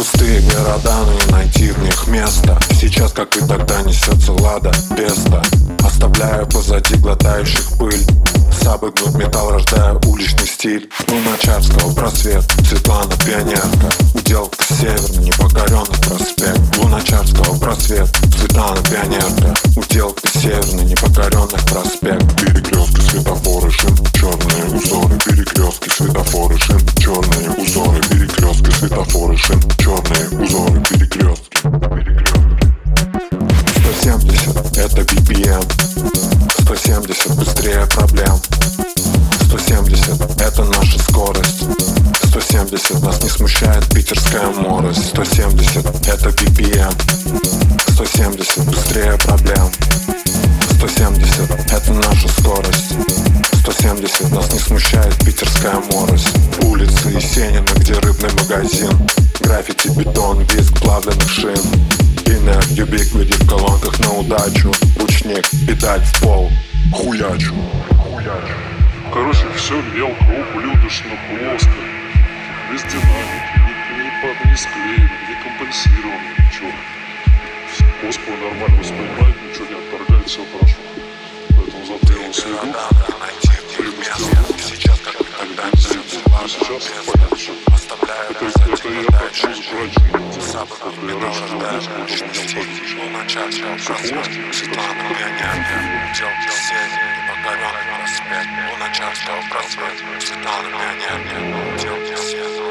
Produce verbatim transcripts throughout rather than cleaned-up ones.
Пустые города, но не найти в них места. Сейчас, как и тогда, несется Лада Веста, оставляя позади глотающих пыль. Сабы гнут металл, рождая уличный стиль. Луначарского просвет, Светлана пионерка. Уделка северный, непокоренный проспект. Луначарского просвет, Светлана пионерка. Уделка северный, непокоренный проспект. Перекрестки, светофоры, шин, черные узоры. Перекрестки, светофоры, шин, черные узоры. Перекрестки, светофоры, шин, черные узоры. Перекрестки, перекрестки. сто семьдесят, это би пи эм. сто семьдесят, быстрее проблем. сто семьдесят, это наша скорость. сто семьдесят, нас не смущает питерская морость. сто семьдесят, это би пи эм. сто семьдесят, быстрее проблем. сто семьдесят, это наша скорость. сто семьдесят, нас не смущает питерская морость. Улицы Есенина, где рыбный магазин. Граффити, бетон, визг плавленных шин. Инер, юбиквиди в колонках на удачу. Ручник, педаль в пол. Хуячу, хуячу. Короче, все мелко, ублюдочно, плоско. Без динамики, не, не, под, не склеено, не компенсировано, ничего. Господи, нормально воспринимает, ничего не отторгает, все хорошо. Поэтому завтра я его сведу. Сейчас, как и тогда, несется Лада Веста, оставляя позади глотающих пыль. Сабы гнут металл, рождая уличный стиль. Луначарского просвет, Светлана пионерка. Уделка северный, непокоренный проспект. Луначарского просвет, Светлана пионерка. Уделка северный,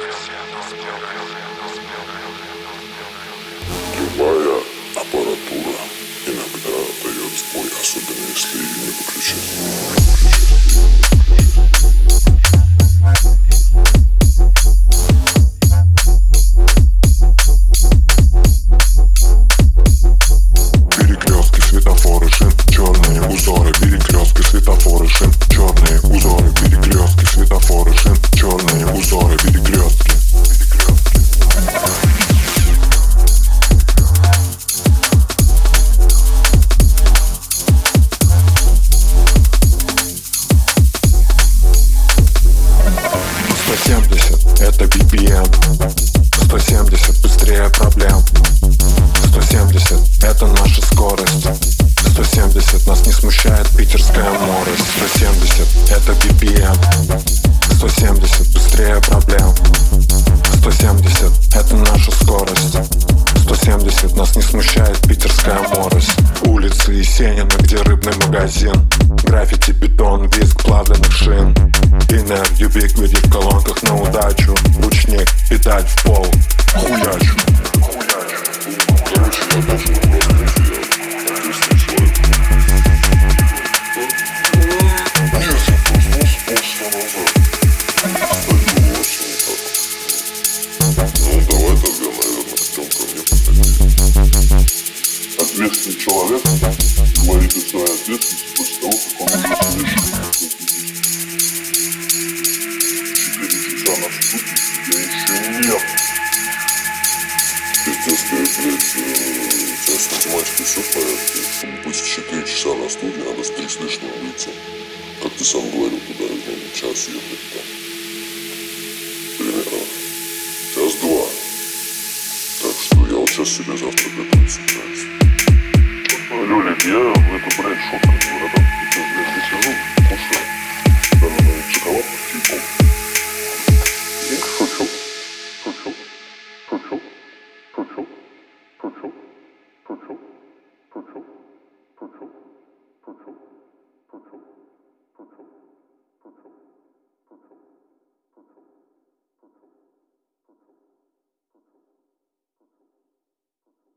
Любая аппаратура иногда дает сбой, особенно если ее не выключать. Перекрестки, светофоры, шин, черные узоры. Перекрестки, светофоры, шин, черные узоры. Перекрестки, светофоры, шин, черные узоры. Перекрестки, перекрестки. сто семьдесят, это би пи эм. сто семьдесят, быстрее проблем. сто семьдесят, это наша скорость. сто семьдесят, нас не смущает питерская морость. сто семьдесят, это би пи эм. сто семьдесят, быстрее проблем. сто семьдесят, это наша скорость. сто семьдесят, нас не смущает питерская морость. Улицы Есенина, где рыбный магазин. Граффити, бетон, визг плавленных шин. Инер, юбиквиди в колонках на удачу. Ручник, педаль в пол. Хуячу, хуячу. Короче, я должен просто ответственный человек. Нет, я проснулся полчаса назад. Кстати, очень так. Ну, давай тогда, наверное, хотел ко мне подойти. Ответственный человек говорит о своей ответственности после того, как он уже совершил. Четыре часа на штуке я еще нет. Если, блядь, у тебя с математикой все в порядке, чтобы быть в четыре часа на студии, надо с три с лишним выйти. Как ты сам говорил, туда нужно час ехать там. Примерно. Час-два. Так что я вот сейчас себе завтра готовить собираюсь. Лёлик, я в эту, блядь, шутку не буду.